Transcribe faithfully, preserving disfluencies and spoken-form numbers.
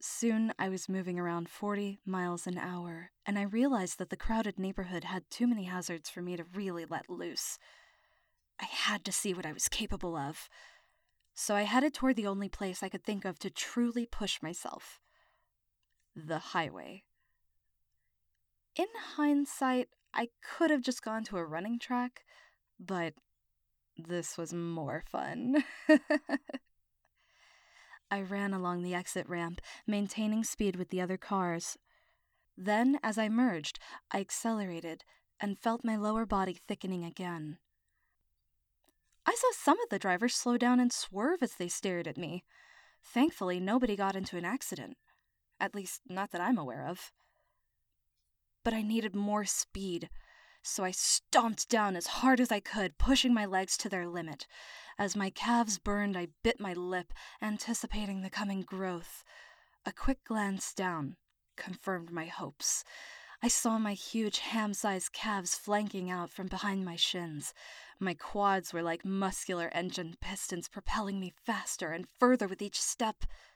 Soon I was moving around forty miles an hour, and I realized that the crowded neighborhood had too many hazards for me to really let loose. I had to see what I was capable of. So I headed toward the only place I could think of to truly push myself. The highway. In hindsight, I could have just gone to a running track, but this was more fun. I ran along the exit ramp, maintaining speed with the other cars. Then, as I merged, I accelerated and felt my lower body thickening again. I saw some of the drivers slow down and swerve as they stared at me. Thankfully, nobody got into an accident. At least, not that I'm aware of. But I needed more speed, so I stomped down as hard as I could, pushing my legs to their limit. As my calves burned, I bit my lip, anticipating the coming growth. A quick glance down confirmed my hopes. I saw my huge ham-sized calves flanking out from behind my shins. My quads were like muscular engine pistons propelling me faster and further with each step.